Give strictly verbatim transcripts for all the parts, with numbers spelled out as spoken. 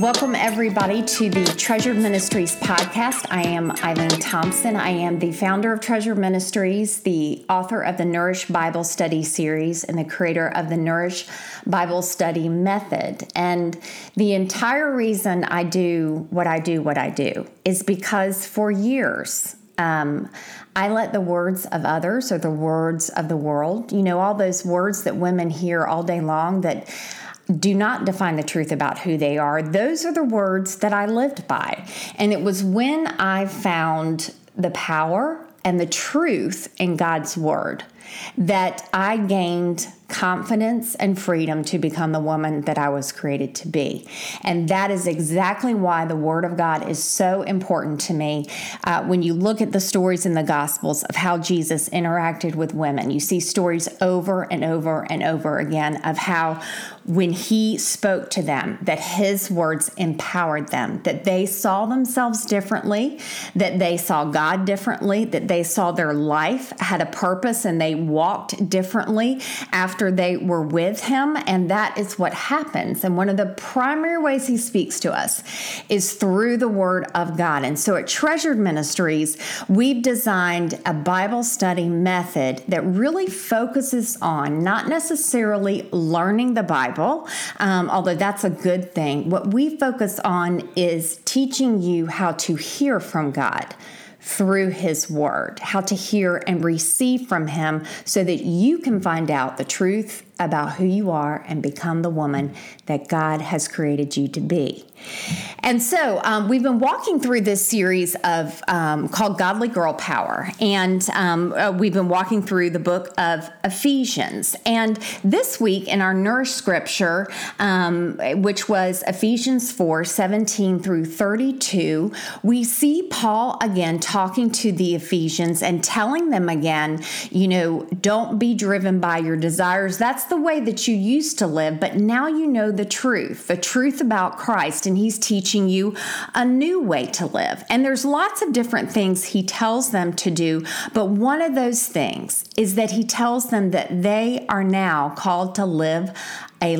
Welcome, everybody, to the Treasured Ministries podcast. I am Eileen Thompson. I am the founder of Treasured Ministries, the author of the Nourish Bible Study series, and the creator of the Nourish Bible Study method. And the entire reason I do what I do, what I do, is because for years, Um, I let the words of others or the words of the world, you know, all those words that women hear all day long that do not define the truth about who they are. Those are the words that I lived by. And it was when I found the power and the truth in God's word that I gained confidence and freedom to become the woman that I was created to be. And that is exactly why the Word of God is so important to me. Uh, when you look at the stories in the Gospels of how Jesus interacted with women, you see stories over and over and over again of how when he spoke to them, that his words empowered them, that they saw themselves differently, that they saw God differently, that they saw their life had a purpose and they walked differently after they were with him. And that is what happens. And one of the primary ways he speaks to us is through the Word of God. And so at Treasured Ministries, we've designed a Bible study method that really focuses on not necessarily learning the Bible, um, although that's a good thing. What we focus on is teaching you how to hear from God through his word, how to hear and receive from him so that you can find out the truth about who you are and become the woman that God has created you to be. And so um, we've been walking through this series of um, called Godly Girl Power, and um, uh, we've been walking through the book of Ephesians. And this week in our Nourish scripture, um, which was Ephesians four, seventeen through thirty-two, we see Paul again talking to the Ephesians and telling them again, you know, don't be driven by your desires. That's the way that you used to live, but now you know the truth, the truth about Christ, and he's teaching you a new way to live. And there's lots of different things he tells them to do, but one of those things is that he tells them that they are now called to live a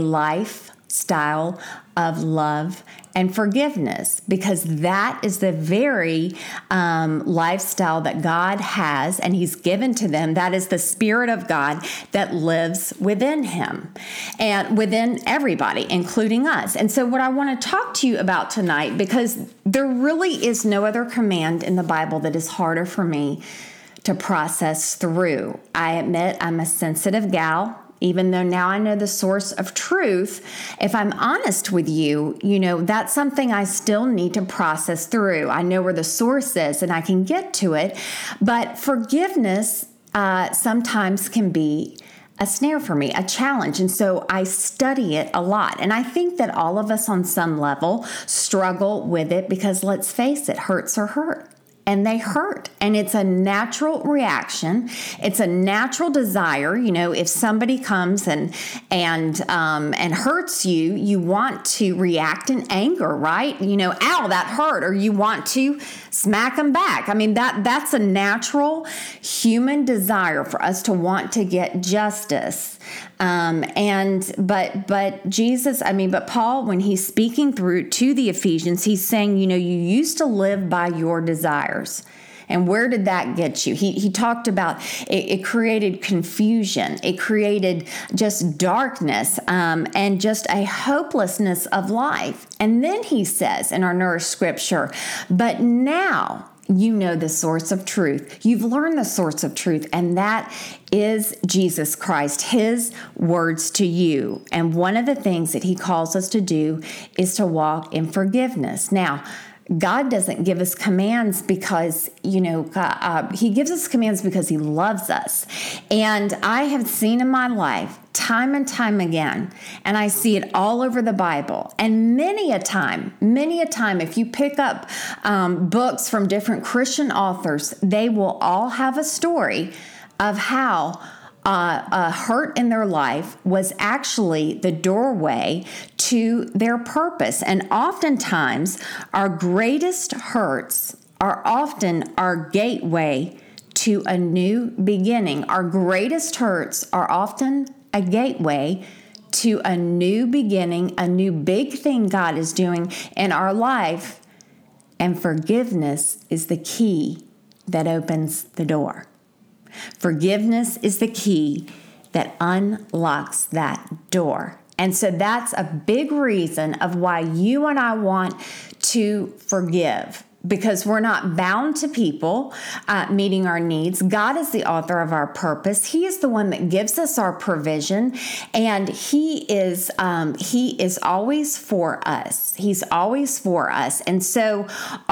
lifestyle of love and forgiveness, because that is the very um, lifestyle that God has and he's given to them. That is the Spirit of God that lives within him and within everybody, including us. And so what I want to talk to you about tonight, because there really is no other command in the Bible that is harder for me to process through. I admit I'm a sensitive gal. Even though now I know the source of truth, if I'm honest with you, you know, that's something I still need to process through. I know where the source is and I can get to it, but forgiveness uh, sometimes can be a snare for me, a challenge. And so I study it a lot. And I think that all of us on some level struggle with it because, let's face it, hurts are hurt. And they hurt. And it's a natural reaction. It's a natural desire. You know, if somebody comes and and um, and hurts you, you want to react in anger, right? You know, ow, that hurt. Or you want to smack them back. I mean, that that's a natural human desire for us to want to get justice. Um, and but but Jesus, I mean, but Paul, when he's speaking through to the Ephesians, he's saying, you know, you used to live by your desires. And where did that get you? He he talked about it, it created confusion. It created just darkness um, and just a hopelessness of life. And then he says in our Nourish scripture, but now you know the source of truth. You've learned the source of truth, and that is Jesus Christ, his words to you. And one of the things that he calls us to do is to walk in forgiveness. Now, God doesn't give us commands because, you know, uh, he gives us commands because he loves us. And I have seen in my life time and time again, and I see it all over the Bible. And many a time, many a time, if you pick up um, books from different Christian authors, they will all have a story of how Uh, a hurt in their life was actually the doorway to their purpose. And oftentimes, our greatest hurts are often our gateway to a new beginning. Our greatest hurts are often a gateway to a new beginning, a new big thing God is doing in our life. And forgiveness is the key that opens the door. Forgiveness is the key that unlocks that door. And so that's a big reason of why you and I want to forgive, because we're not bound to people uh, meeting our needs. God is the author of our purpose. He is the one that gives us our provision, and He is um, He is always for us. He's always for us. And so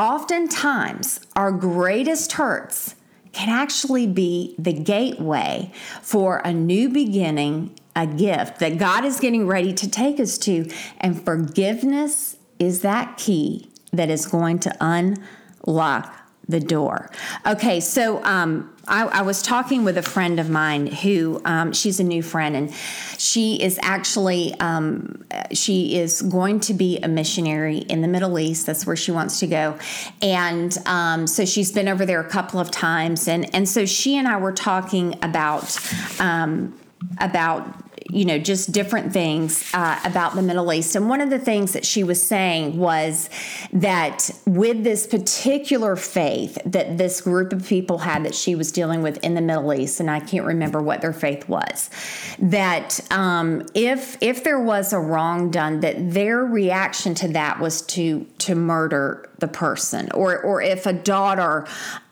oftentimes our greatest hurts can actually be the gateway for a new beginning, a gift that God is getting ready to take us to. And forgiveness is that key that is going to unlock the door. Okay, so um, I, I was talking with a friend of mine who, um, she's a new friend, and she is actually, um, she is going to be a missionary in the Middle East. That's where she wants to go. And um, so she's been over there a couple of times. And, and so she and I were talking about, um, about you know, just different things uh, about the Middle East. And one of the things that she was saying was that with this particular faith that this group of people had that she was dealing with in the Middle East, and I can't remember what their faith was, that um, if if there was a wrong done, that their reaction to that was to to murder the person, or or if a daughter,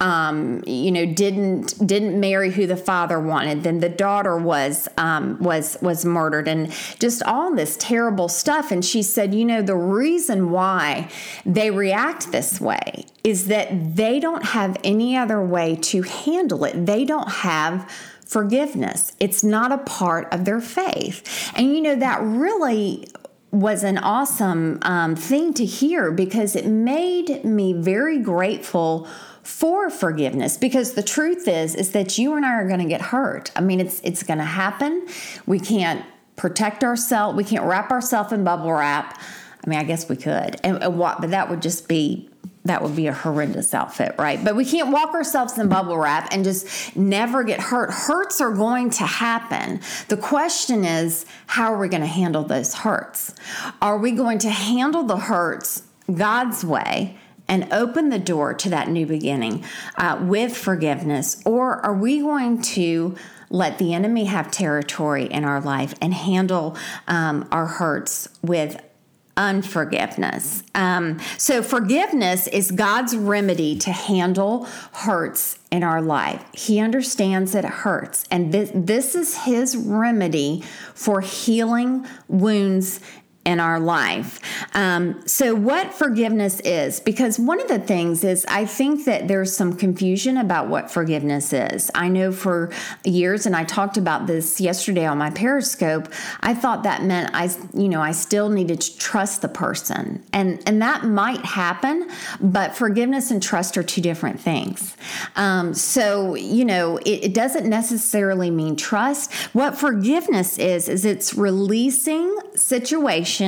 um, you know, didn't didn't marry who the father wanted, then the daughter was um, was was murdered, and just all this terrible stuff. And she said, you know, the reason why they react this way is that they don't have any other way to handle it. They don't have forgiveness. It's not a part of their faith. And you know, that really was an awesome um, thing to hear, because it made me very grateful for forgiveness, because the truth is is that you and I are going to get hurt. I mean, it's it's going to happen. We can't protect ourselves. We can't wrap ourselves in bubble wrap. I mean, I guess we could, and, and what, but that would just be that would be a horrendous outfit, right? But we can't walk ourselves in bubble wrap and just never get hurt. Hurts are going to happen. The question is, how are we going to handle those hurts? Are we going to handle the hurts God's way and open the door to that new beginning uh, with forgiveness? Or are we going to let the enemy have territory in our life and handle um, our hurts with unforgiveness? Um, so forgiveness is God's remedy to handle hurts in our life. He understands that it hurts, and this, this is His remedy for healing wounds in our life. Um, so what forgiveness is, because one of the things is I think that there's some confusion about what forgiveness is. I know for years, and I talked about this yesterday on my Periscope, I thought that meant I, you know, I still needed to trust the person. And, and that might happen, but forgiveness and trust are two different things. Um, so, you know, it, it doesn't necessarily mean trust. What forgiveness is, is it's releasing situations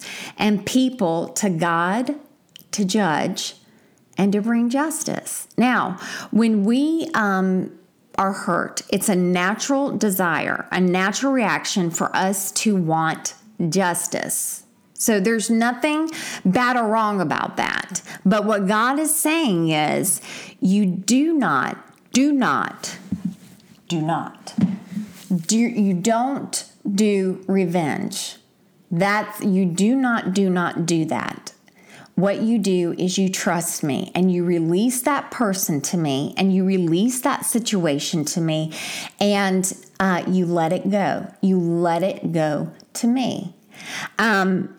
and people to God to judge and to bring justice. Now, when we um, are hurt, it's a natural desire, a natural reaction for us to want justice. So there's nothing bad or wrong about that. But what God is saying is, you do not, do not, do not, do, you don't do revenge. That you do not, do not do that. What you do is you trust me, and you release that person to me, and you release that situation to me, and uh, you let it go. You let it go to me. Um,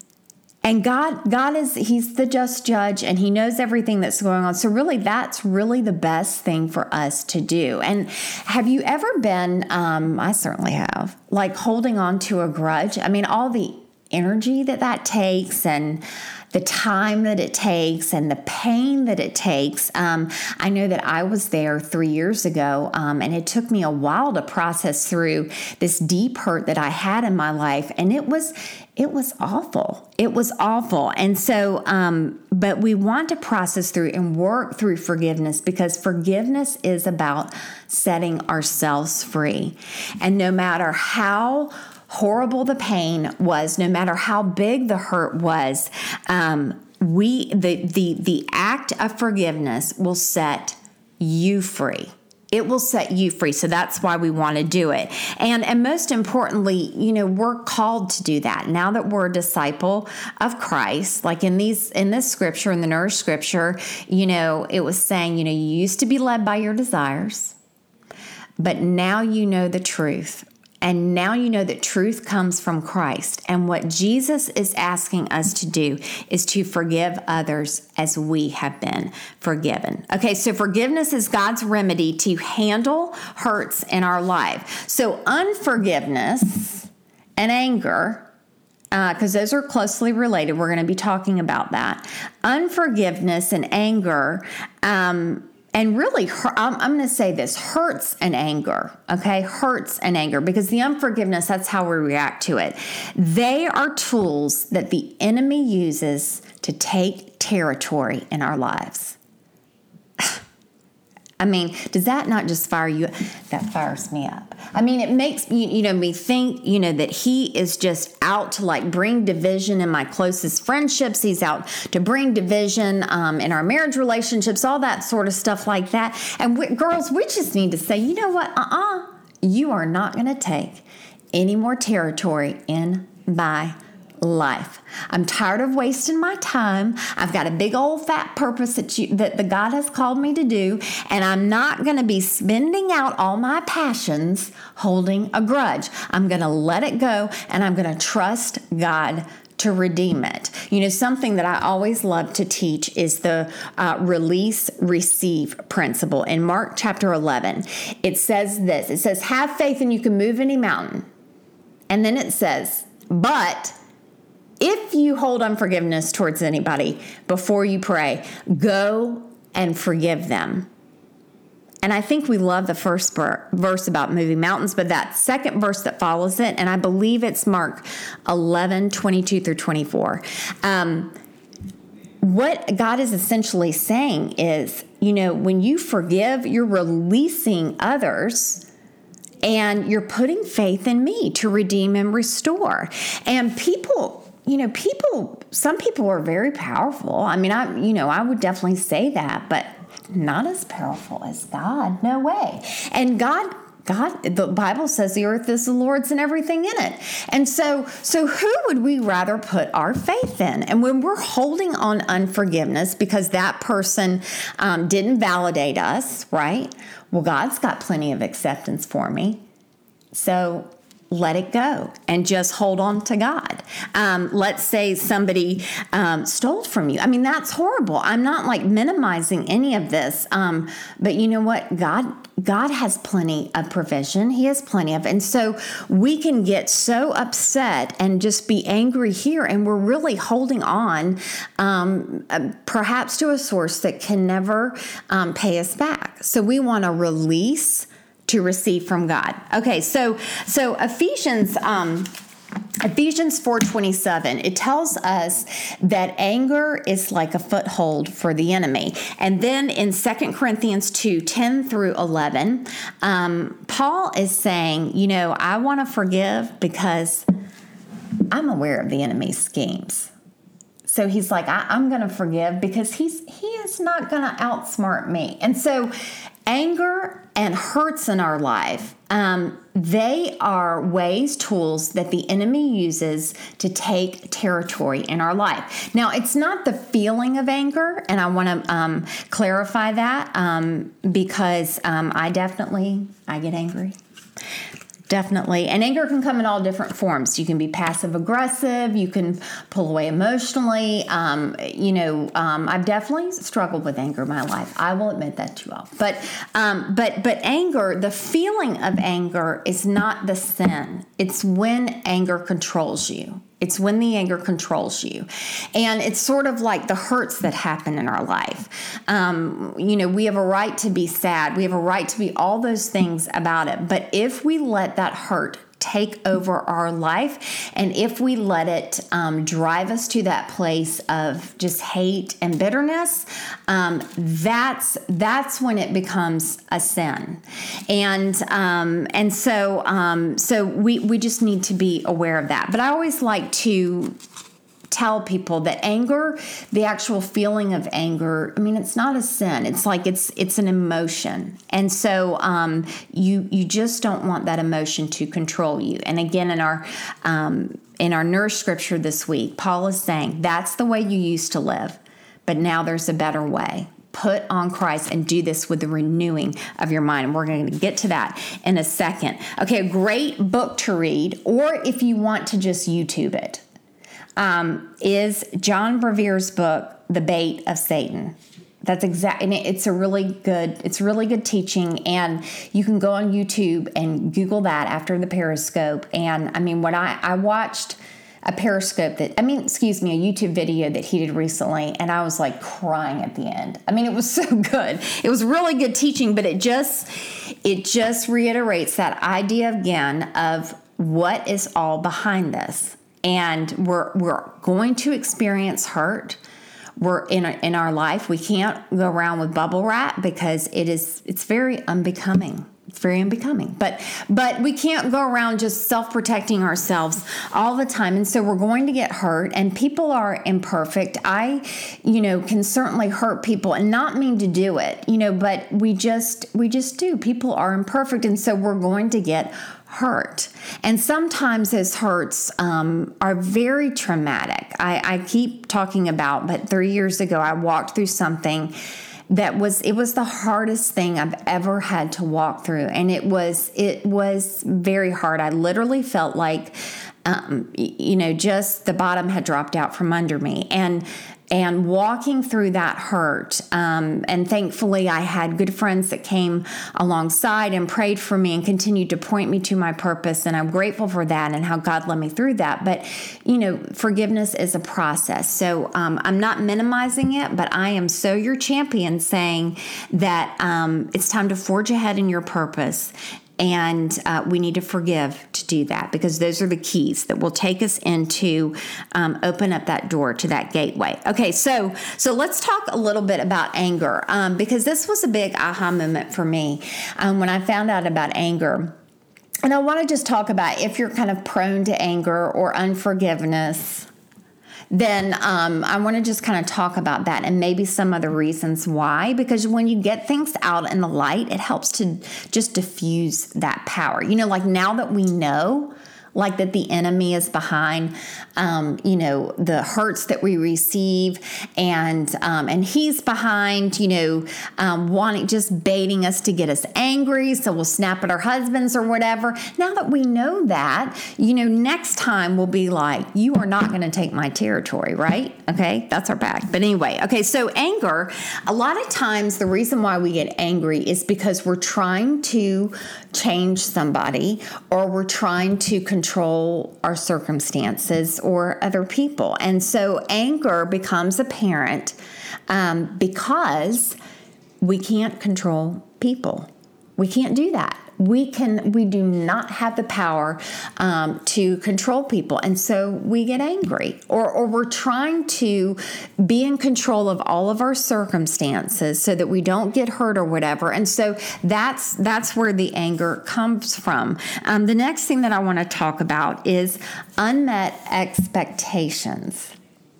And God, God is, He's the just judge, and He knows everything that's going on. So really, that's really the best thing for us to do. And have you ever been, um, I certainly have, like holding on to a grudge? I mean, all the energy that that takes, and the time that it takes, and the pain that it takes. Um, I know that I was there three years ago, um, and it took me a while to process through this deep hurt that I had in my life. And it was, it was awful. It was awful. And so, um, but we want to process through and work through forgiveness, because forgiveness is about setting ourselves free. And no matter how horrible the pain was, no matter how big the hurt was, um, we the the the act of forgiveness will set you free. It will set you free. So that's why we want to do it. And and most importantly, you know, we're called to do that. Now that we're a disciple of Christ, like in these in this scripture, in the Nourish scripture, you know, it was saying, you know, you used to be led by your desires, but now you know the truth. And now you know that truth comes from Christ. And what Jesus is asking us to do is to forgive others as we have been forgiven. Okay, so forgiveness is God's remedy to handle hurts in our life. So unforgiveness and anger, because uh, those are closely related, we're going to be talking about that. Unforgiveness and anger, um, And really, I'm, I'm going to say this, hurts and anger, okay? Hurts and anger, because the unforgiveness, that's how we react to it. They are tools that the enemy uses to take territory in our lives. I mean, does that not just fire you? That fires me up. I mean, it makes me, you know, me think, you know, that he is just out to like bring division in my closest friendships. He's out to bring division um, in our marriage relationships, all that sort of stuff like that. And we, girls, we just need to say, you know what? Uh-uh. You are not going to take any more territory in my life. I'm tired of wasting my time. I've got a big old fat purpose that you, that the God has called me to do, and I'm not going to be spending out all my passions holding a grudge. I'm going to let it go, and I'm going to trust God to redeem it. You know, something that I always love to teach is the uh, release, receive principle. In Mark chapter eleven, it says this. It says, have faith and you can move any mountain. And then it says, but if you hold unforgiveness towards anybody before you pray, go and forgive them. And I think we love the first verse about moving mountains, but that second verse that follows it, and I believe it's Mark eleven, twenty-two through twenty-four. Um, what God is essentially saying is, you know, when you forgive, you're releasing others, and you're putting faith in me to redeem and restore. And people, you know, people, some people are very powerful. I mean, I, you know, I would definitely say that, but not as powerful as God. No way. And God, God, the Bible says the earth is the Lord's and everything in it. And so, so who would we rather put our faith in? And when we're holding on unforgiveness because that person um, didn't validate us, right? Well, God's got plenty of acceptance for me. So let it go and just hold on to God. Um, let's say somebody um, stole from you. I mean, that's horrible. I'm not like minimizing any of this. Um, but you know what? God, God has plenty of provision. He has plenty of, and so we can get so upset and just be angry here. And we're really holding on um, uh, perhaps to a source that can never um, pay us back. So we want to release to receive from God. Okay, so so Ephesians um, Ephesians four twenty-seven, it tells us that anger is like a foothold for the enemy. And then in Second Corinthians two, ten through eleven, um, Paul is saying, you know, I want to forgive because I'm aware of the enemy's schemes. So he's like, I, I'm going to forgive because he's he is not going to outsmart me. And so anger and hurts in our life, um, they are ways, tools that the enemy uses to take territory in our life. Now, it's not the feeling of anger, and I want to um, clarify that um, because um, I definitely, I get angry. Definitely. And anger can come in all different forms. You can be passive aggressive. You can pull away emotionally. Um, you know, um, I've definitely struggled with anger in my life. I will admit that to you all. But, um, but, but anger, the feeling of anger is not the sin. It's when anger controls you. It's when the anger controls you. And it's sort of like the hurts that happen in our life. Um, you know, we have a right to be sad. We have a right to be all those things about it. But if we let that hurt take over our life. And if we let it um, drive us to that place of just hate and bitterness, um, that's that's when it becomes a sin. And um, and so um, so we we just need to be aware of that. But I always like to tell people that anger, the actual feeling of anger, I mean, it's not a sin. It's like it's it's an emotion. And so um, you you just don't want that emotion to control you. And again, in our um, in our Nourish scripture this week, Paul is saying that's the way you used to live, but now there's a better way. Put on Christ and do this with the renewing of your mind. And we're going to get to that in a second. Okay, a great book to read, or if you want to just YouTube it, Um, is John Bevere's book, The Bait of Satan. That's exact, and it's a really good, it's really good teaching, and you can go on YouTube and Google that after the Periscope. And I mean, when I, I watched a Periscope that, I mean, excuse me, a YouTube video that he did recently, and I was like crying at the end. I mean, it was so good. It was really good teaching, but it just, it just reiterates that idea again of what is all behind this. And we're we're going to experience hurt. We're in a, in our life. We can't go around with bubble wrap because it is it's very unbecoming. It's very unbecoming. But but we can't go around just self-protecting ourselves all the time. And so we're going to get hurt. And people are imperfect. I, you know, can certainly hurt people and not mean to do it. You know, but we just we just do. People are imperfect, and so we're going to get hurt. And sometimes those hurts um, are very traumatic. I, I keep talking about, but three years ago, I walked through something that was, it was the hardest thing I've ever had to walk through. And it was, it was very hard. I literally felt like, um, you know, just the bottom had dropped out from under me. And And walking through that hurt, um, and thankfully I had good friends that came alongside and prayed for me and continued to point me to my purpose, and I'm grateful for that and how God led me through that. But, you know, forgiveness is a process. So um, I'm not minimizing it, but I am so your champion saying that um, it's time to forge ahead in your purpose. And uh, we need to forgive to do that, because those are the keys that will take us into um, open up that door to that gateway. Okay, so so let's talk a little bit about anger, um, because this was a big aha moment for me um, when I found out about anger. And I want to just talk about if you're kind of prone to anger or unforgiveness, then um, I want to just kind of talk about that and maybe some other reasons why. Because when you get things out in the light, it helps to just diffuse that power. You know, like now that we know, like that the enemy is behind, um, you know, the hurts that we receive, and um, and he's behind, you know, um, wanting, just baiting us to get us angry, so we'll snap at our husbands or whatever. Now that we know that, you know, next time we'll be like, you are not going to take my territory, right? Okay, that's our pact. But anyway, okay, so anger, a lot of times the reason why we get angry is because we're trying to change somebody, or we're trying to control our circumstances or other people. And so anger becomes apparent um, because we can't control people. We can't do that. We can. We do not have the power um, to control people, and so we get angry, or or we're trying to be in control of all of our circumstances so that we don't get hurt or whatever. And so that's that's where the anger comes from. Um, the next thing that I want to talk about is unmet expectations.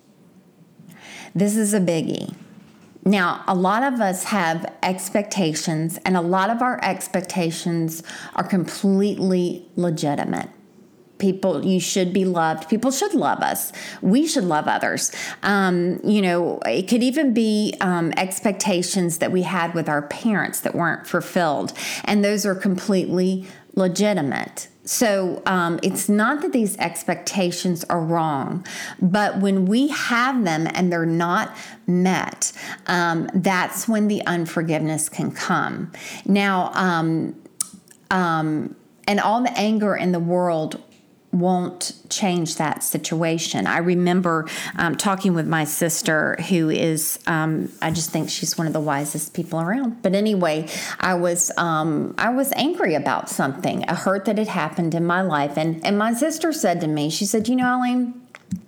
This is a biggie. Now, a lot of us have expectations, and a lot of our expectations are completely legitimate. People, you should be loved. People should love us. We should love others. Um, you know, it could even be um, expectations that we had with our parents that weren't fulfilled, and those are completely legitimate. So um, it's not that these expectations are wrong, but when we have them and they're not met, um, that's when the unforgiveness can come. Now, um, um, and all the anger in the world won't change that situation. I remember um, talking with my sister, who is, um, I just think she's one of the wisest people around. But anyway, I was um, I was angry about something, a hurt that had happened in my life. And, and my sister said to me, she said, you know, Eileen,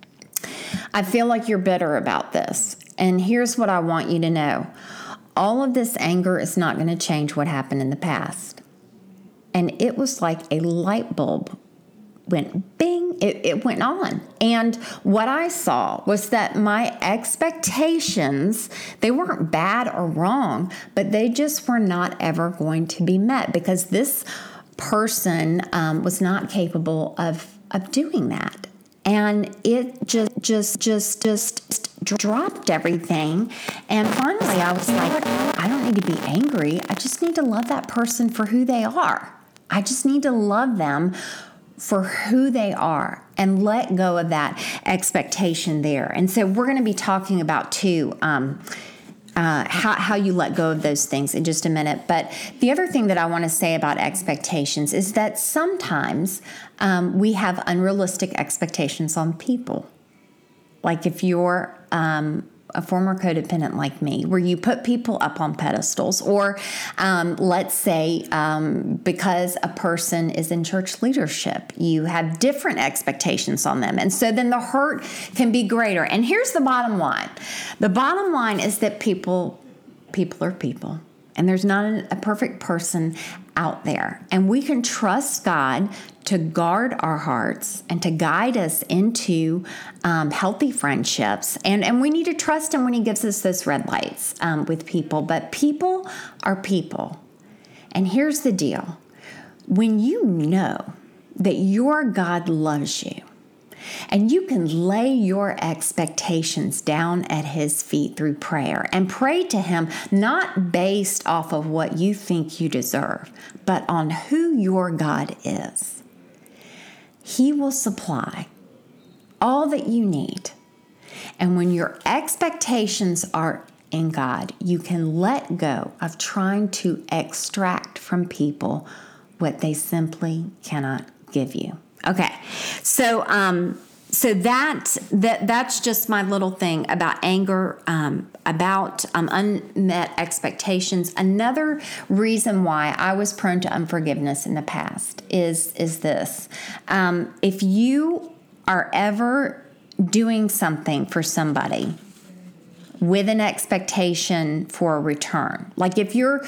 I feel like you're bitter about this. And here's what I want you to know. All of this anger is not going to change what happened in the past. And it was like a light bulb went bing, it, it went on. And what I saw was that my expectations, they weren't bad or wrong, but they just were not ever going to be met because this person um, was not capable of, of doing that. And it just, just, just, just dropped everything. And finally I was like, I don't need to be angry. I just need to love that person for who they are. I just need to love them for who they are and let go of that expectation there. And so we're going to be talking about too, um, uh, how, how you let go of those things in just a minute. But the other thing that I want to say about expectations is that sometimes um, we have unrealistic expectations on people. Like if you're um, a former codependent like me, where you put people up on pedestals, or um, let's say um, because a person is in church leadership, you have different expectations on them. And so then the hurt can be greater. And here's the bottom line. The bottom line is that people, people are people. And there's not a perfect person out there. And we can trust God to guard our hearts and to guide us into um, healthy friendships. And, and we need to trust Him when He gives us those red lights um, with people. But people are people. And here's the deal. When you know that your God loves you, and you can lay your expectations down at His feet through prayer and pray to Him, not based off of what you think you deserve, but on who your God is. He will supply all that you need. And when your expectations are in God, you can let go of trying to extract from people what they simply cannot give you. Okay, so um, so that that that's just my little thing about anger, um, about um, unmet expectations. Another reason why I was prone to unforgiveness in the past is is this: um, if you are ever doing something for somebody with an expectation for a return, like if you're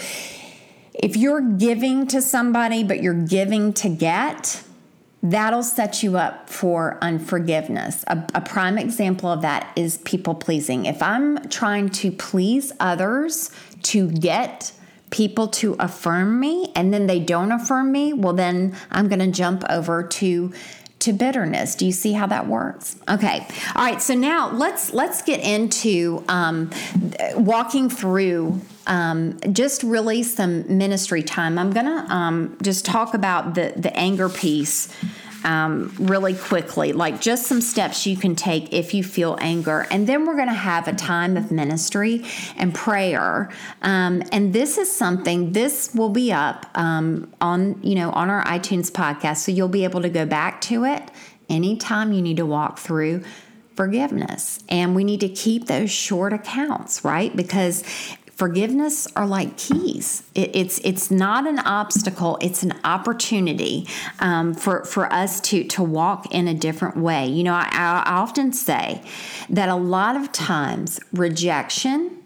if you're giving to somebody but you're giving to get, that'll set you up for unforgiveness. A, a prime example of that is people pleasing. If I'm trying to please others to get people to affirm me and then they don't affirm me, well, then I'm going to jump over to to bitterness. Do you see how that works? Okay. All right. So now let's let's get into um, walking through um, just really some ministry time. I'm going to um, just talk about the, the anger piece um, really quickly, like just some steps you can take if you feel anger. And then we're going to have a time of ministry and prayer. Um, and this is something, this will be up um, on, you know, on our iTunes podcast. So you'll be able to go back to it anytime you need to walk through forgiveness. And we need to keep those short accounts, right? Because forgiveness are like keys. It, it's it's not an obstacle. It's an opportunity um, for for us to to walk in a different way. You know, I, I often say that a lot of times rejection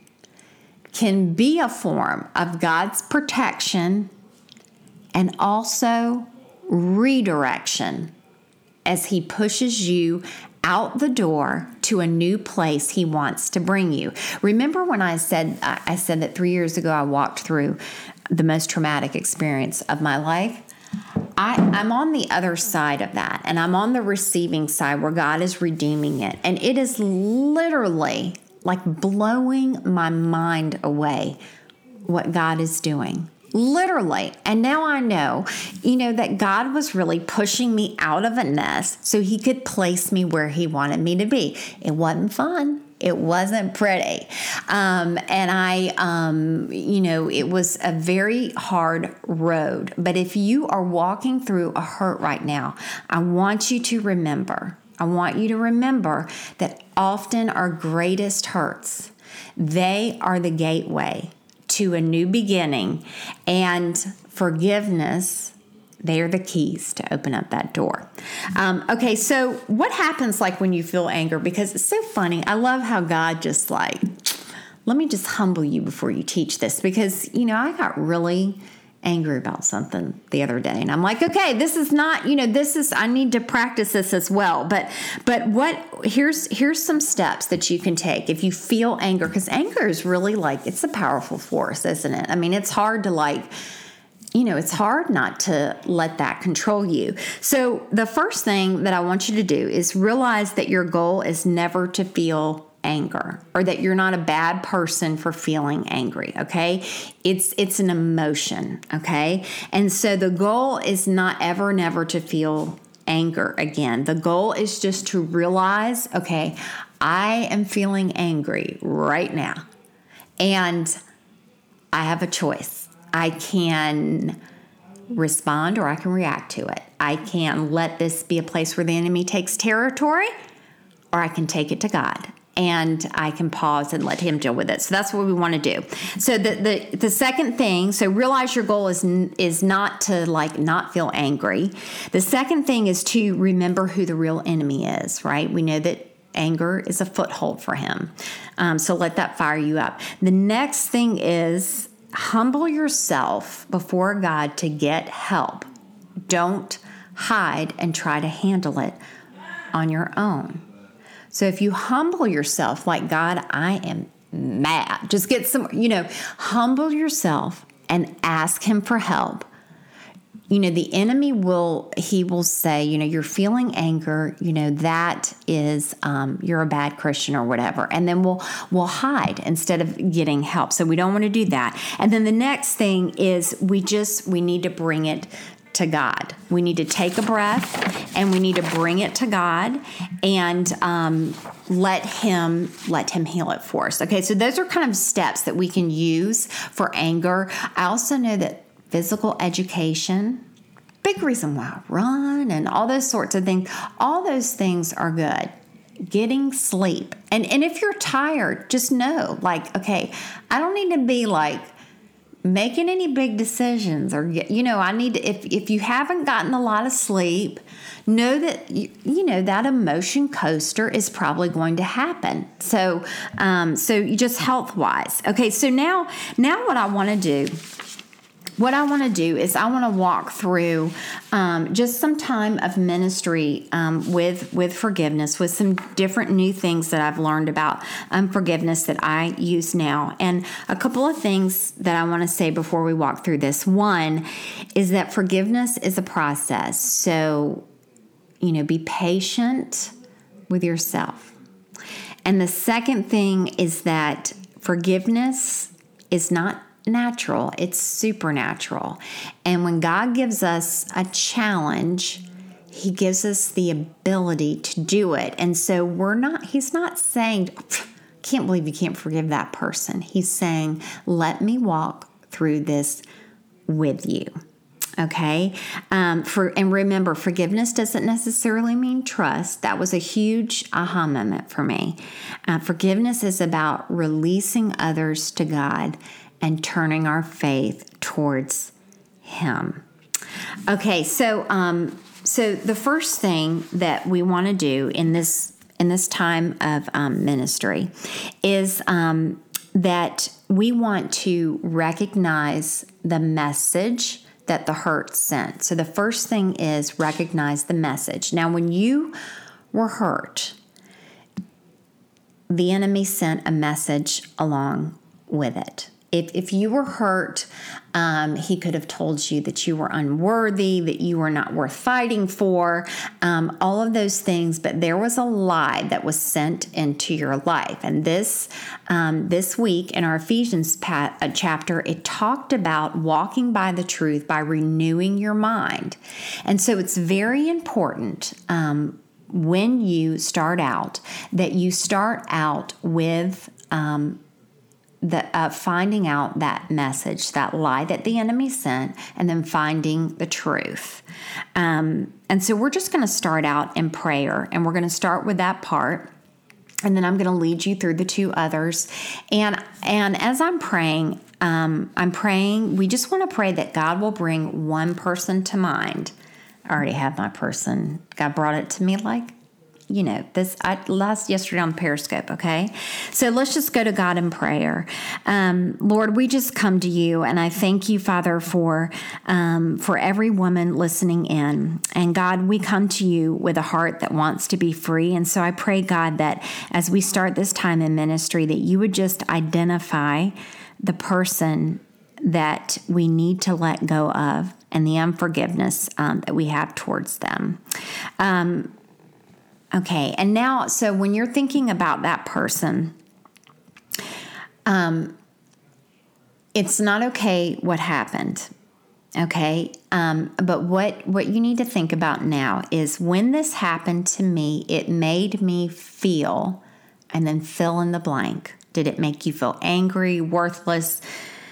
can be a form of God's protection and also redirection as He pushes you out the door to a new place He wants to bring you. Remember when I said I said that three years ago I walked through the most traumatic experience of my life? I, I'm on the other side of that, and I'm on the receiving side where God is redeeming it. And it is literally like blowing my mind away what God is doing. Literally. And now I know, you know, that God was really pushing me out of a nest so He could place me where He wanted me to be. It wasn't fun. It wasn't pretty. Um, and I, um, you know, it was a very hard road. But if you are walking through a hurt right now, I want you to remember, I want you to remember that often our greatest hurts, they are the gateway to a new beginning, and forgiveness, they are the keys to open up that door. Um, okay, so what happens like when you feel anger? Because it's so funny. I love how God just like, let me just humble you before you teach this. Because, you know, I got really angry about something the other day. And I'm like, okay, this is not, you know, this is, I need to practice this as well. But, but what, here's, here's some steps that you can take if you feel anger, because anger is really like, it's a powerful force, isn't it? I mean, it's hard to like, you know, it's hard not to let that control you. So the first thing that I want you to do is realize that your goal is never to feel anger, or that you're not a bad person for feeling angry. Okay. It's, it's an emotion. Okay. And so the goal is not ever, never to feel anger again. The goal is just to realize, okay, I am feeling angry right now, and I have a choice. I can respond or I can react to it. I can let this be a place where the enemy takes territory, or I can take it to God. And I can pause and let him deal with it. So that's what we want to do. So the the, the second thing, so realize your goal is is not to like not feel angry. The second thing is to remember who the real enemy is, right? We know that anger is a foothold for him. Um, so let that fire you up. The next thing is humble yourself before God to get help. Don't hide and try to handle it on your own. So if you humble yourself, like, God, I am mad. Just get some, you know, humble yourself and ask him for help. You know, the enemy will, he will say, you know, you're feeling anger, you know, that is, um, you're a bad Christian or whatever. And then we'll, we'll hide instead of getting help. So we don't want to do that. And then the next thing is we just, we need to bring it to God. We need to take a breath and we need to bring it to God and um, let him let him heal it for us. Okay, so those are kind of steps that we can use for anger. I also know that physical education, big reason why I run and all those sorts of things, all those things are good. Getting sleep. And, and if you're tired, just know, like, okay, I don't need to be like, making any big decisions, or, you know, I need to, if, if you haven't gotten a lot of sleep, know that, you, you know, that emotion coaster is probably going to happen. So, um, so you just health wise. Okay. So now, now what I want to do, what I want to do is I want to walk through um, just some time of ministry um, with with forgiveness, with some different new things that I've learned about um, forgiveness that I use now. And a couple of things that I want to say before we walk through this. One is that forgiveness is a process. So, you know, be patient with yourself. And the second thing is that forgiveness is not natural, it's supernatural. And when God gives us a challenge, he gives us the ability to do it. And so we're not, he's not saying, can't believe you can't forgive that person. He's saying, let me walk through this with you. Okay. Um, for, and remember, forgiveness doesn't necessarily mean trust. That was a huge aha moment for me. Uh, forgiveness is about releasing others to God and turning our faith towards him. Okay, so um, so the first thing that we want to do in this in this time of um, ministry is um, that we want to recognize the message that the hurt sent. So the first thing is recognize the message. Now, when you were hurt, the enemy sent a message along with it. If if you were hurt, um, he could have told you that you were unworthy, that you were not worth fighting for, um, all of those things. But there was a lie that was sent into your life. And this um, this week in our Ephesians pa- uh, chapter, it talked about walking by the truth by renewing your mind. And so it's very important um, when you start out, that you start out with um, the uh, finding out that message, that lie that the enemy sent, and then finding the truth. Um, and so we're just going to start out in prayer, and we're going to start with that part. And then I'm going to lead you through the two others. And and as I'm praying, um, I'm praying, we just want to pray that God will bring one person to mind. I already have my person. God brought it to me like, you know, this I, last yesterday on Periscope, okay? So let's just go to God in prayer. Um, Lord, we just come to you, and I thank you, Father, for um, for every woman listening in. And God, we come to you with a heart that wants to be free. And so I pray, God, that as we start this time in ministry, that you would just identify the person that we need to let go of and the unforgiveness um, that we have towards them. Um Okay, and now, so when you're thinking about that person, um, it's not okay what happened, okay? Um, but what, what you need to think about now is when this happened to me, it made me feel, and then fill in the blank. Did it make you feel angry, worthless,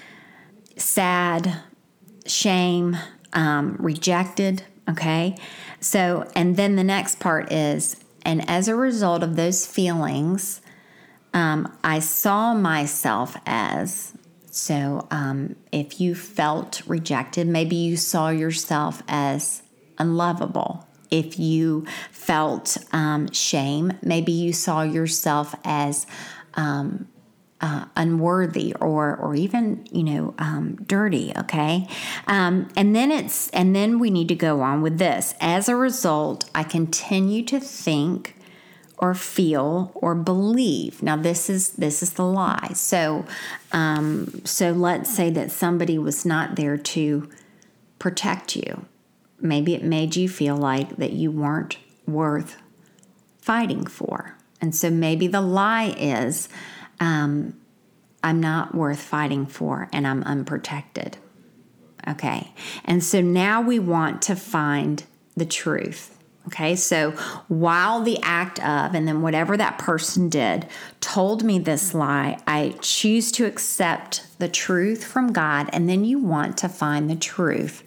sad, shame, um, rejected, okay? So, and then the next part is, and as a result of those feelings, um, I saw myself as, so um, if you felt rejected, maybe you saw yourself as unlovable. If you felt um, shame, maybe you saw yourself as um, uh, unworthy or or even, you know, um, dirty, okay? Um, and then it's and then we need to go on with this. As a result, I continue to think or feel or believe. Now this is this is the lie. So um, so let's say that somebody was not there to protect you. Maybe it made you feel like that you weren't worth fighting for. And so maybe the lie is, um, I'm not worth fighting for and I'm unprotected. Okay. And so now we want to find the truth. Okay. So while the act of, and then whatever that person did told me this lie, I choose to accept the truth from God. And then you want to find the truth.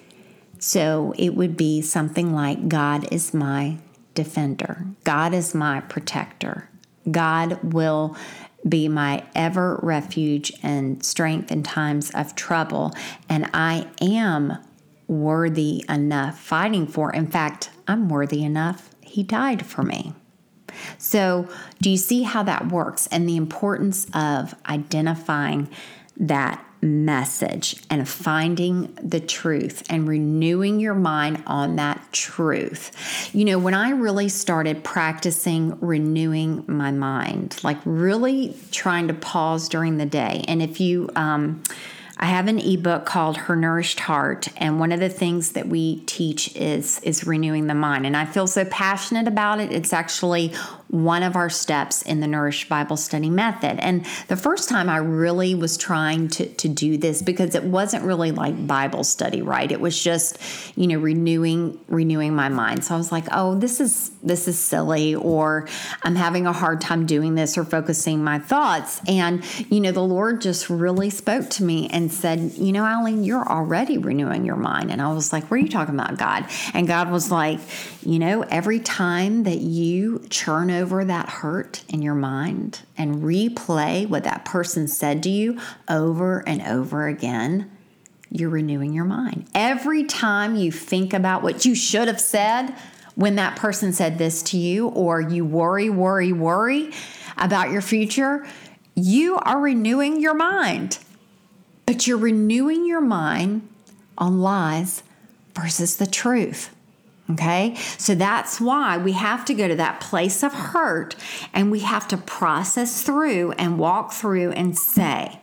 So it would be something like, God is my defender. God is my protector. God will be my ever refuge and strength in times of trouble. And I am worthy enough fighting for. In fact, I'm worthy enough. He died for me. So do you see how that works and the importance of identifying that message and finding the truth and renewing your mind on that truth? You know, when I really started practicing renewing my mind, like really trying to pause during the day. And if you, um, I have an ebook called Her Nourished Heart, and one of the things that we teach is is renewing the mind. And I feel so passionate about it. It's actually one of our steps in the Nourished Bible Study Method. And the first time I really was trying to, to do this, because it wasn't really like Bible study, right? It was just, you know, renewing renewing my mind. So I was like, oh, this is this is silly, or I'm having a hard time doing this or focusing my thoughts. And, you know, the Lord just really spoke to me and said, you know, Eileen, you're already renewing your mind. And I was like, what are you talking about, God? And God was like, you know, every time that you churn over that hurt in your mind and replay what that person said to you over and over again, you're renewing your mind. Every time you think about what you should have said when that person said this to you, or you worry, worry, worry about your future, you are renewing your mind. But you're renewing your mind on lies versus the truth. Okay? So that's why we have to go to that place of hurt, and we have to process through and walk through and say,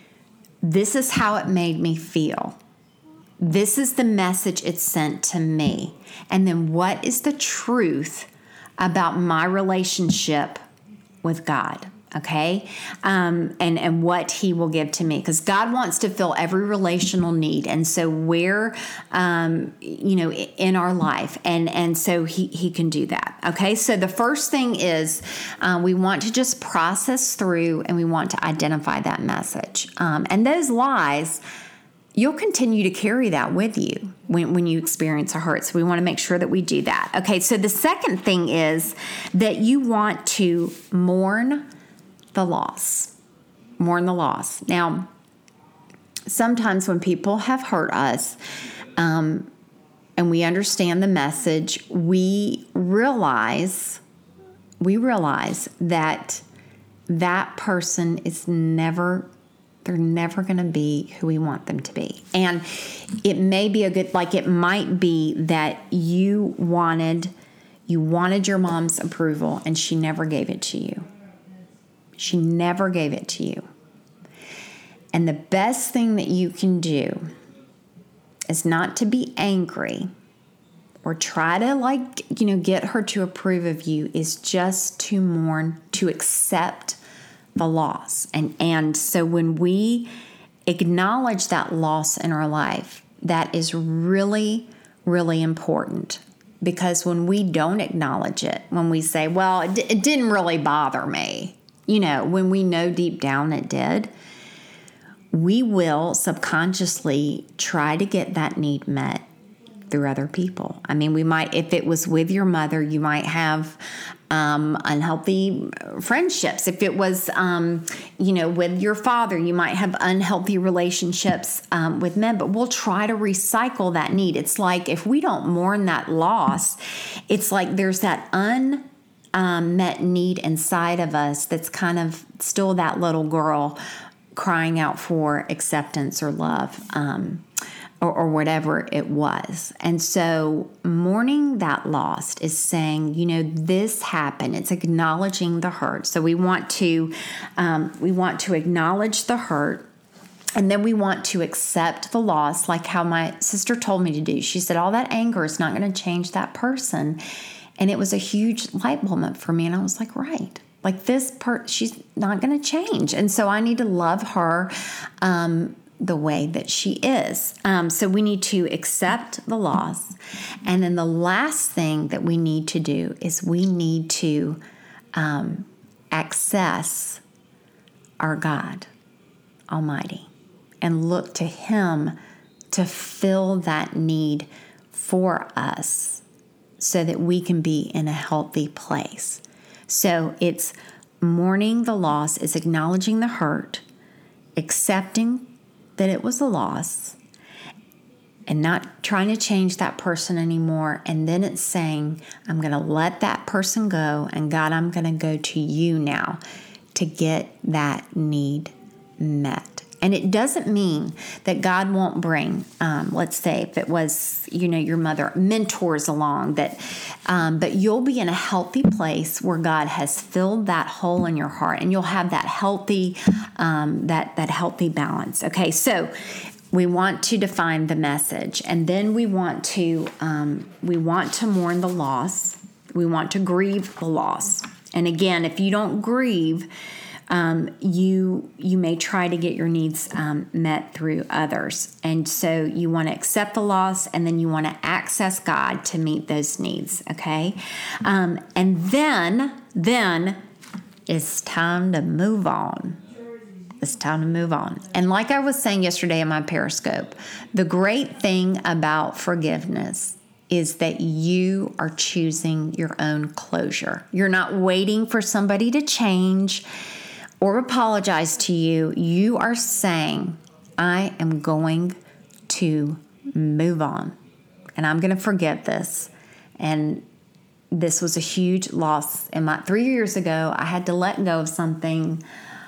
this is how it made me feel. This is the message it sent to me. And then what is the truth about my relationship with God? okay? Um, and, and what he will give to me. Because God wants to fill every relational need. And so where, um, you know, in our life. And, and so he, he can do that, okay? So the first thing is uh, we want to just process through and we want to identify that message. Um, and those lies, you'll continue to carry that with you when, when you experience a hurt. So we want to make sure that we do that. Okay, so the second thing is that you want to mourn the loss. Mourn the loss. Now, sometimes when people have hurt us, um, and we understand the message, we realize, we realize that that person is never They're never going to be who we want them to be. And it may be a good, like it might be that you wanted, you wanted your mom's approval and she never gave it to you. She never gave it to you. And the best thing that you can do is not to be angry or try to like, you know, get her to approve of you, is just to mourn, to accept the loss. And and so when we acknowledge that loss in our life, that is really, really important. Because when we don't acknowledge it, when we say, well, it, d- it didn't really bother me, you know, when we know deep down it did, we will subconsciously try to get that need met through other people. I mean, we might, if it was with your mother, you might have um, unhealthy friendships. If it was, um, you know, with your father, you might have unhealthy relationships um, with men, but we'll try to recycle that need. It's like if we don't mourn that loss, it's like there's that unmet um, need inside of us that's kind of still that little girl crying out for acceptance or love. Um, Or, or whatever it was. And so mourning that loss is saying, you know, this happened. It's acknowledging the hurt. So we want to um, we want to acknowledge the hurt, and then we want to accept the loss, like how my sister told me to do. She said, all that anger is not going to change that person. And it was a huge light bulb for me. And I was like, right. Like this part, she's not going to change. And so I need to love her um the way that she is. Um, so we need to accept the loss. And then the last thing that we need to do is we need to um, access our God Almighty and look to Him to fill that need for us so that we can be in a healthy place. So it's mourning the loss, is acknowledging the hurt, accepting that it was a loss, and not trying to change that person anymore. And then it's saying, I'm going to let that person go, and God, I'm going to go to you now to get that need met. And it doesn't mean that God won't bring, um, let's say if it was, you know, your mother, mentors along, that, um, but you'll be in a healthy place where God has filled that hole in your heart, and you'll have that healthy, um, that, that healthy balance. Okay. So we want to define the message, and then we want to, um, we want to mourn the loss. We want to grieve the loss. And again, if you don't grieve, Um, you you may try to get your needs um, met through others. And so you want to accept the loss, and then you want to access God to meet those needs, okay? Um, and then, then it's time to move on. It's time to move on. And like I was saying yesterday in my Periscope, the great thing about forgiveness is that you are choosing your own closure. You're not waiting for somebody to change or apologize to you. You are saying, I am going to move on, and I'm going to forget this. And this was a huge loss. In my three years ago, I had to let go of something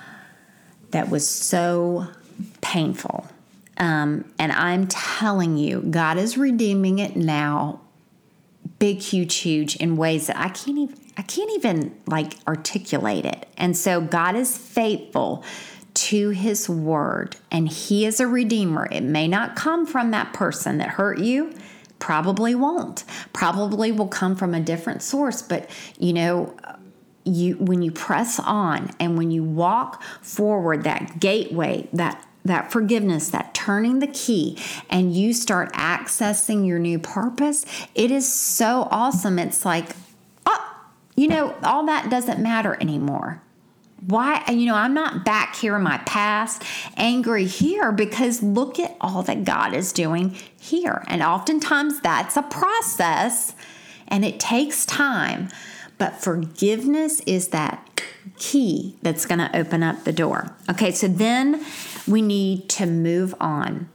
that was so painful. Um, and I'm telling you, God is redeeming it now, big, huge, huge, in ways that I can't even I can't even like articulate it. And so God is faithful to His word, and He is a redeemer. It may not come from that person that hurt you. Probably won't. Probably will come from a different source. But, you know, you when you press on and when you walk forward, that gateway, that that forgiveness, that turning the key, and you start accessing your new purpose, it is so awesome. It's like, oh, you know, all that doesn't matter anymore. Why? You know, I'm not back here in my past, angry here, because look at all that God is doing here. And oftentimes that's a process and it takes time. But forgiveness is that key that's going to open up the door. Okay, so then we need to move on.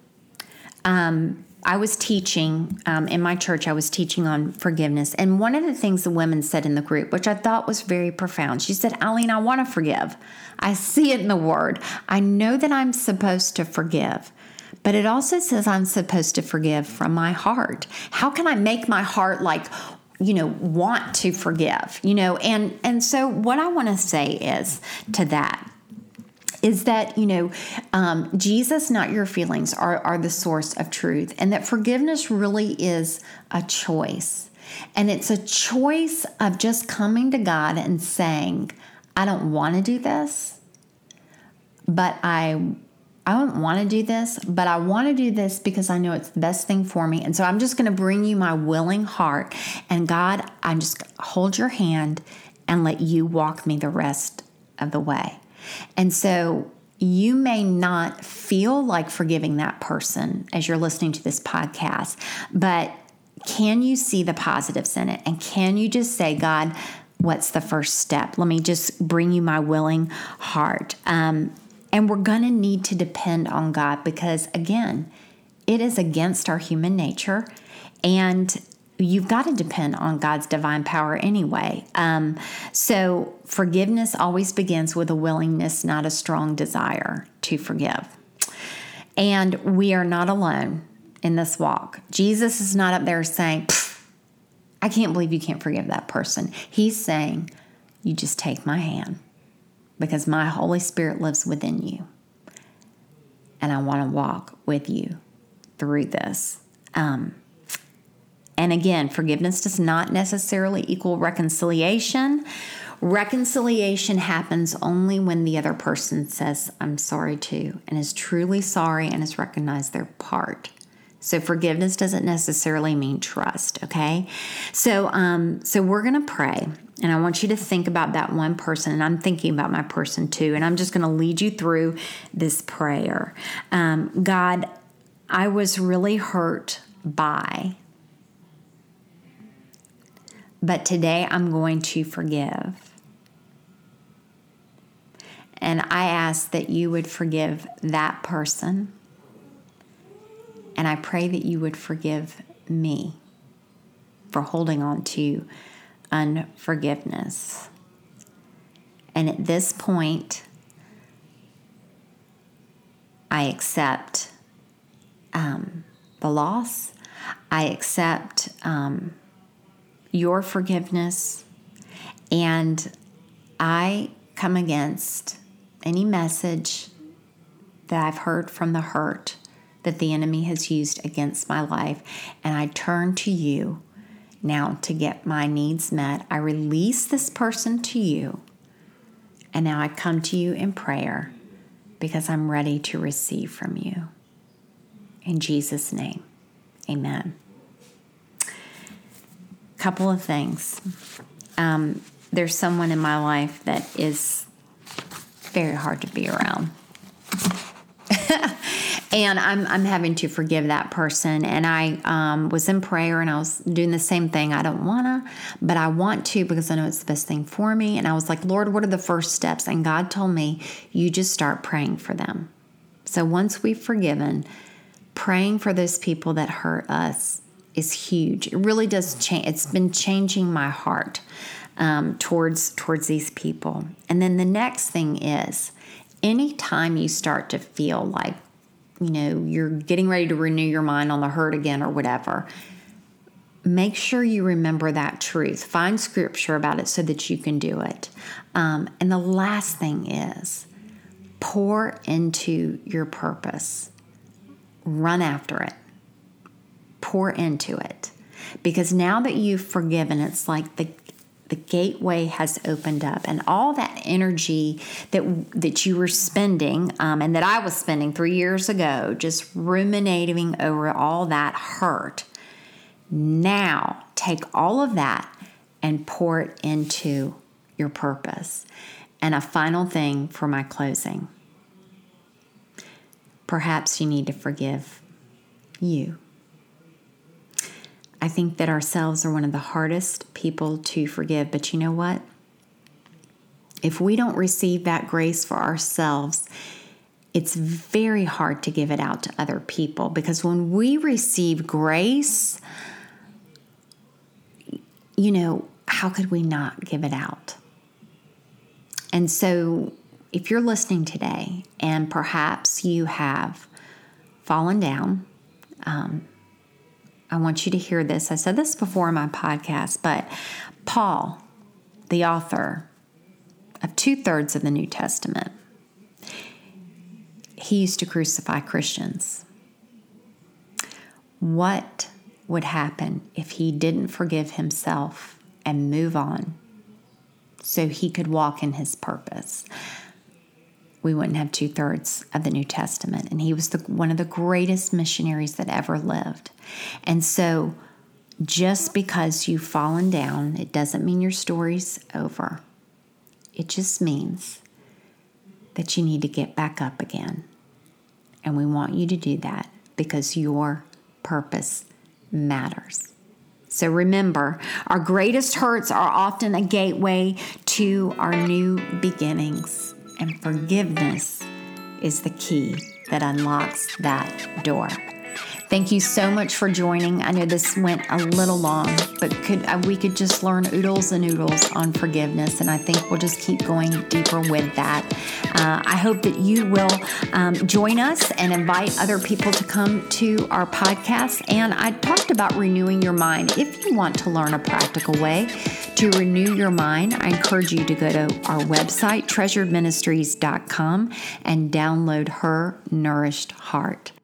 Um, I was teaching um, in my church, I was teaching on forgiveness. And one of the things the women said in the group, which I thought was very profound, she said, Eileen, I want to forgive. I see it in the word. I know that I'm supposed to forgive. But it also says I'm supposed to forgive from my heart. How can I make my heart like, you know, want to forgive, you know? And, and so what I want to say is to that, is that, you know, um, Jesus, not your feelings, are, are the source of truth. And that forgiveness really is a choice. And it's a choice of just coming to God and saying, I don't want to do this, but I I don't want to do this, but I want to do this because I know it's the best thing for me. And so I'm just going to bring you my willing heart. And God, I'm just going to hold your hand and let you walk me the rest of the way. And so you may not feel like forgiving that person as you're listening to this podcast, but can you see the positives in it? And can you just say, God, what's the first step? Let me just bring you my willing heart. Um, and we're going to need to depend on God because, again, it is against our human nature. And you've got to depend on God's divine power anyway. Um, so forgiveness always begins with a willingness, not a strong desire to forgive. And we are not alone in this walk. Jesus is not up there saying, I can't believe you can't forgive that person. He's saying, you just take my hand because my Holy Spirit lives within you. And I want to walk with you through this. Um, And again, forgiveness does not necessarily equal reconciliation. Reconciliation happens only when the other person says, I'm sorry too, and is truly sorry and has recognized their part. So forgiveness doesn't necessarily mean trust, okay? So, um, so we're going to pray, and I want you to think about that one person, and I'm thinking about my person too, and I'm just going to lead you through this prayer. Um, God, I was really hurt by... But today I'm going to forgive. And I ask that you would forgive that person. And I pray that you would forgive me for holding on to unforgiveness. And at this point, I accept um, the loss. I accept... Um, your forgiveness, and I come against any message that I've heard from the hurt that the enemy has used against my life, and I turn to you now to get my needs met. I release this person to you, and now I come to you in prayer because I'm ready to receive from you. In Jesus' name, amen. Couple of things. Um, there's someone in my life that is very hard to be around. And I'm I'm having to forgive that person. And I um, was in prayer and I was doing the same thing. I don't want to, but I want to because I know it's the best thing for me. And I was like, Lord, what are the first steps? And God told me, you just start praying for them. So once we've forgiven, praying for those people that hurt us is huge. It really does change. It's been changing my heart um, towards towards these people. And then the next thing is, anytime you start to feel like, you know, you're getting ready to renew your mind on the hurt again or whatever, make sure you remember that truth. Find scripture about it so that you can do it. Um, and the last thing is, pour into your purpose. Run after it. Pour into it. Because now that you've forgiven, it's like the the gateway has opened up, and all that energy that that you were spending um, and that I was spending three years ago, just ruminating over all that hurt. Now take all of that and pour it into your purpose. And a final thing for my closing. Perhaps you need to forgive you. I think that ourselves are one of the hardest people to forgive. But you know what? If we don't receive that grace for ourselves, it's very hard to give it out to other people. Because when we receive grace, you know, how could we not give it out? And so if you're listening today and perhaps you have fallen down, um, I want you to hear this. I said this before in my podcast, but Paul, the author of two-thirds of the New Testament, he used to crucify Christians. What would happen if he didn't forgive himself and move on so he could walk in his purpose? We wouldn't have two-thirds of the New Testament. And he was the, one of the greatest missionaries that ever lived. And so just because you've fallen down, it doesn't mean your story's over. It just means that you need to get back up again. And we want you to do that because your purpose matters. So remember, our greatest hurts are often a gateway to our new beginnings. And forgiveness is the key that unlocks that door. Thank you so much for joining. I know this went a little long, but could uh, we could just learn oodles and oodles on forgiveness, and I think we'll just keep going deeper with that. Uh, I hope that you will um, join us and invite other people to come to our podcast. And I talked about renewing your mind. If you want to learn a practical way to renew your mind, I encourage you to go to our website, treasured ministries dot com, and download Her Nourished Heart.